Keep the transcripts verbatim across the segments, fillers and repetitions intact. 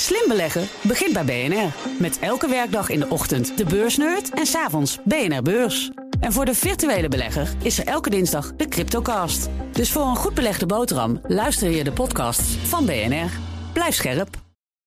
Slim beleggen begint bij B N R. Met elke werkdag in de ochtend de beursnerd en 's avonds B N R Beurs. En voor de virtuele belegger is er elke dinsdag de Cryptocast. Dus voor een goed belegde boterham luister je de podcasts van B N R. Blijf scherp.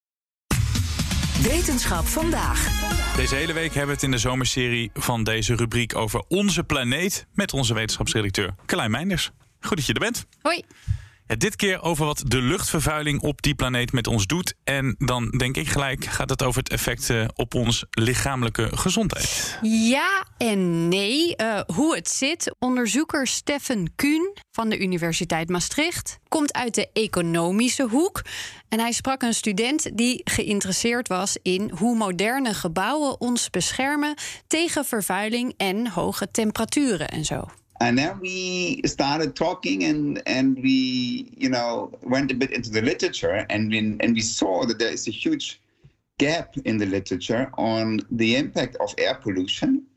Wetenschap vandaag. Deze hele week hebben we het in de zomerserie van deze rubriek over onze planeet met onze wetenschapsredacteur Carlijn Meinders. Goed dat je er bent. Hoi. Ja, dit keer over wat de luchtvervuiling op die planeet met ons doet. En dan denk ik gelijk gaat het over het effect uh, op ons lichamelijke gezondheid. Ja en nee. Uh, hoe het zit. Onderzoeker Steffen Kuhn van de Universiteit Maastricht komt uit de economische hoek. En hij sprak een student die geïnteresseerd was in hoe moderne gebouwen ons beschermen tegen vervuiling en hoge temperaturen en zo. And then we started talking, and and we, you know, went a bit into the literature, and we and we saw that there is a huge gap in the literature on the impact of air pollution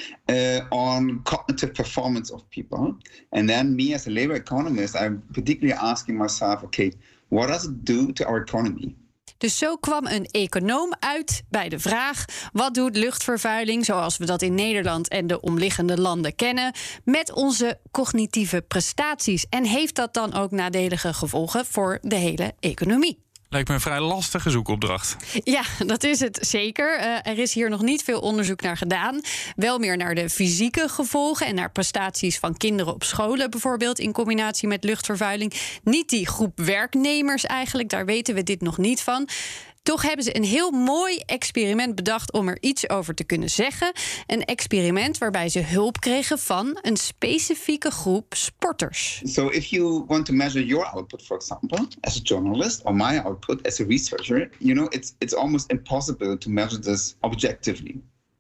uh, on cognitive performance of people. And then me as a labor economist, I'm particularly asking myself, okay, what does it do to our economy? Dus zo kwam een econoom uit bij de vraag: wat doet luchtvervuiling, zoals we dat in Nederland en de omliggende landen kennen, met onze cognitieve prestaties? En heeft dat dan ook nadelige gevolgen voor de hele economie? Lijkt me een vrij lastige zoekopdracht. Ja, dat is het zeker. Uh, er is hier nog niet veel onderzoek naar gedaan. Wel meer naar de fysieke gevolgen en naar prestaties van kinderen op scholen bijvoorbeeld, in combinatie met luchtvervuiling. Niet die groep werknemers eigenlijk, daar weten we dit nog niet van. Toch hebben ze een heel mooi experiment bedacht om er iets over te kunnen zeggen. Een experiment waarbij ze hulp kregen van een specifieke groep sporters. So if you want to measure your output, for example, as a journalist, or my output as a researcher, you know, it's it's almost impossible to measure this objectively.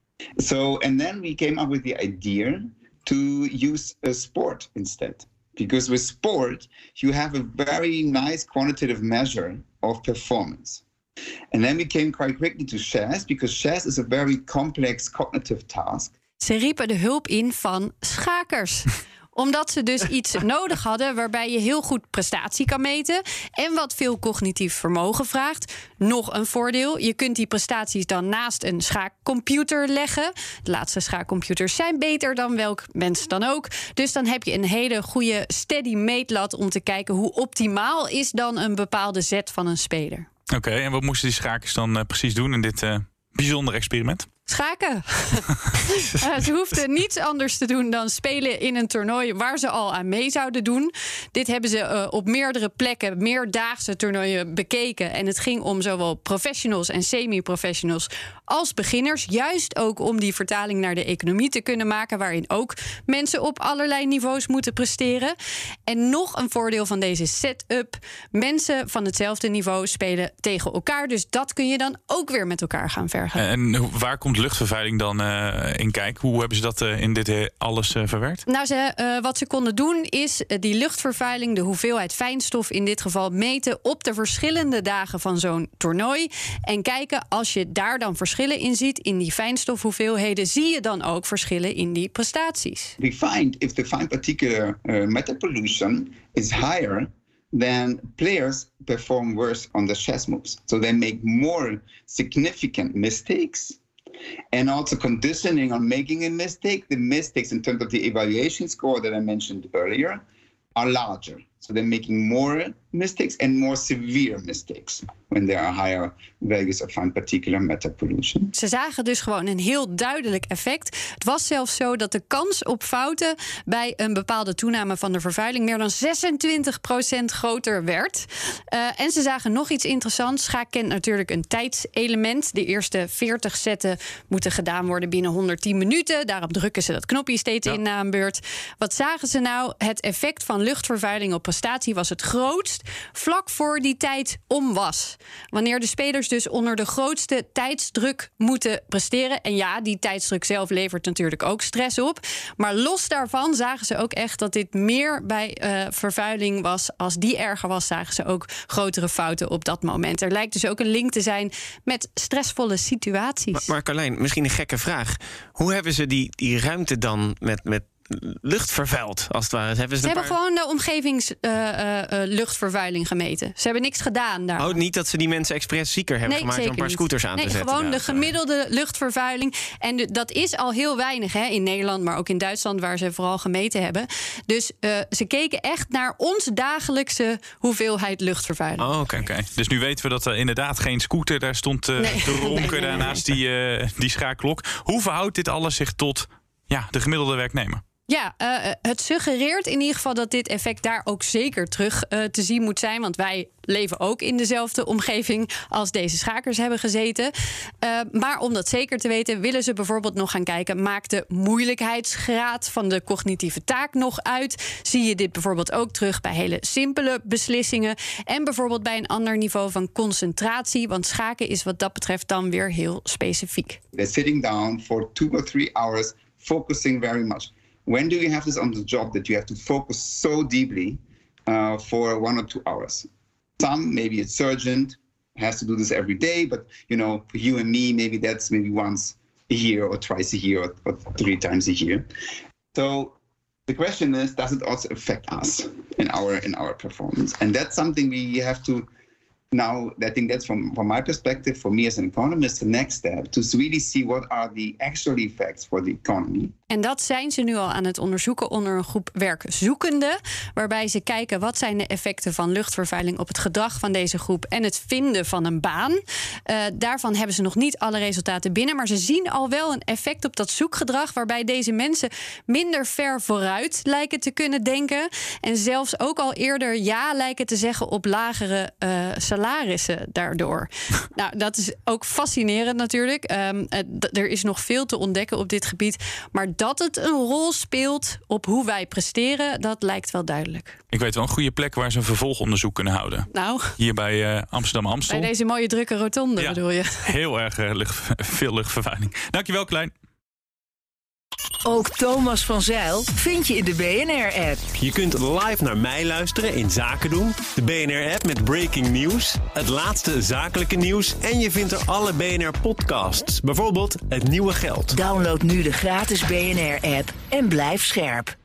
So, and then we came up with the idea to use a sport instead. Because with sport, you have a very nice quantitative measure of performance. And then we came quite quickly to chess, because chess is a very complex cognitive task. Ze riepen de hulp in van schakers. Omdat ze dus iets nodig hadden waarbij je heel goed prestatie kan meten en wat veel cognitief vermogen vraagt. Nog een voordeel, je kunt die prestaties dan naast een schaakcomputer leggen. De laatste schaakcomputers zijn beter dan welk mens dan ook. Dus dan heb je een hele goede steady meetlat om te kijken hoe optimaal is dan een bepaalde zet van een speler. Oké, okay, en wat moesten die schakers dan uh, precies doen in dit uh, bijzonder experiment? Schaken. uh, ze hoefden niets anders te doen dan spelen in een toernooi waar ze al aan mee zouden doen. Dit hebben ze uh, op meerdere plekken, meerdaagse toernooien bekeken. En het ging om zowel professionals en semi-professionals als beginners. Juist ook om die vertaling naar de economie te kunnen maken, waarin ook mensen op allerlei niveaus moeten presteren. En nog een voordeel van deze setup: mensen van hetzelfde niveau spelen tegen elkaar. Dus dat kun je dan ook weer met elkaar gaan vergelijken. En waar komt luchtvervuiling dan uh, in kijk? Hoe hebben ze dat uh, in dit uh, alles uh, verwerkt? Nou, ze, uh, wat ze konden doen is uh, die luchtvervuiling, de hoeveelheid fijnstof in dit geval, meten op de verschillende dagen van zo'n toernooi. En kijken, als je daar dan verschillen in ziet, in die fijnstofhoeveelheden, zie je dan ook verschillen in die prestaties. We find if the fine particular uh, matter pollution is higher, then players perform worse on the chess moves. So they make more significant mistakes. And also conditioning on making a mistake, the mistakes in terms of the evaluation score that I mentioned earlier are larger. So they're making more mistakes and more severe mistakes when there are higher values of fine particular matter pollution. Ze zagen dus gewoon een heel duidelijk effect. Het was zelfs zo dat de kans op fouten bij een bepaalde toename van de vervuiling meer dan zesentwintig procent groter werd. Uh, en ze zagen nog iets interessants. Schaak kent natuurlijk een tijdselement. De eerste veertig zetten moeten gedaan worden binnen honderdtien minuten. Daarop drukken ze dat knopje steeds ja. in na een beurt. Wat zagen ze nou? Het effect van luchtvervuiling op prestatie was het grootst vlak voor die tijd om was. Wanneer de spelers dus onder de grootste tijdsdruk moeten presteren. En ja, die tijdsdruk zelf levert natuurlijk ook stress op. Maar los daarvan zagen ze ook echt dat dit meer bij uh, vervuiling was. Als die erger was, zagen ze ook grotere fouten op dat moment. Er lijkt dus ook een link te zijn met stressvolle situaties. Maar, maar Carlijn, misschien een gekke vraag. Hoe hebben ze die, die ruimte dan met, met lucht vervuild, als het ware. Hebben ze ze een hebben paar... gewoon de omgevingsluchtvervuiling uh, uh, gemeten. Ze hebben niks gedaan daar. Oh, niet dat ze die mensen expres zieker hebben nee, gemaakt... om een paar niet. scooters aan nee, te zetten. gewoon daar. de gemiddelde luchtvervuiling. En de, dat is al heel weinig hè, in Nederland, maar ook in Duitsland... waar ze vooral gemeten hebben. Dus uh, ze keken echt naar onze dagelijkse hoeveelheid luchtvervuiling. Oh, oké. Okay, okay. Dus nu weten we dat er inderdaad geen scooter... daar stond uh, nee. te ronken nee, nee, daarnaast nee. die, uh, die schaakklok. Hoe verhoudt dit alles zich tot ja, de gemiddelde werknemer? Ja, uh, het suggereert in ieder geval dat dit effect daar ook zeker terug uh, te zien moet zijn. Want wij leven ook in dezelfde omgeving als deze schakers hebben gezeten. Uh, maar om dat zeker te weten willen ze bijvoorbeeld nog gaan kijken... maakt de moeilijkheidsgraad van de cognitieve taak nog uit? Zie je dit bijvoorbeeld ook terug bij hele simpele beslissingen? En bijvoorbeeld bij een ander niveau van concentratie. Want schaken is wat dat betreft dan weer heel specifiek. They're sitting down for two or three hours, focusing very much. When do you have this on the job that you have to focus so deeply uh, for one or two hours? Some, maybe a surgeon has to do this every day, but you know, for you and me, maybe that's maybe once a year or twice a year or, or three times a year. So the question is, does it also affect us in our in our performance? And that's something we have to. Now, I think that's from, from my perspective, for me as an economist, the next step to really see what are the actual effects for the economy. En dat zijn ze nu al aan het onderzoeken onder een groep werkzoekenden, waarbij ze kijken wat zijn de effecten van luchtvervuiling op het gedrag van deze groep en het vinden van een baan. Uh, daarvan hebben ze nog niet alle resultaten binnen, maar ze zien al wel een effect op dat zoekgedrag, waarbij deze mensen minder ver vooruit lijken te kunnen denken en zelfs ook al eerder ja lijken te zeggen op lagere uh, salarissen daardoor. Nou, dat is ook fascinerend natuurlijk. Um, uh, d- er is nog veel te ontdekken op dit gebied, maar dat het een rol speelt op hoe wij presteren, dat lijkt wel duidelijk. Ik weet wel een goede plek waar ze een vervolgonderzoek kunnen houden. Nou, hier bij uh, Amsterdam-Amstel. Bij deze mooie drukke rotonde, ja, bedoel je? Heel erg uh, lucht, veel luchtvervuiling. Dankjewel, Klein. Ook Thomas van Zijl vind je in de B N R-app. Je kunt live naar mij luisteren in Zaken doen. De B N R-app met breaking news, het laatste zakelijke nieuws... en je vindt er alle B N R-podcasts. Bijvoorbeeld Het Nieuwe Geld. Download nu de gratis B N R-app en blijf scherp.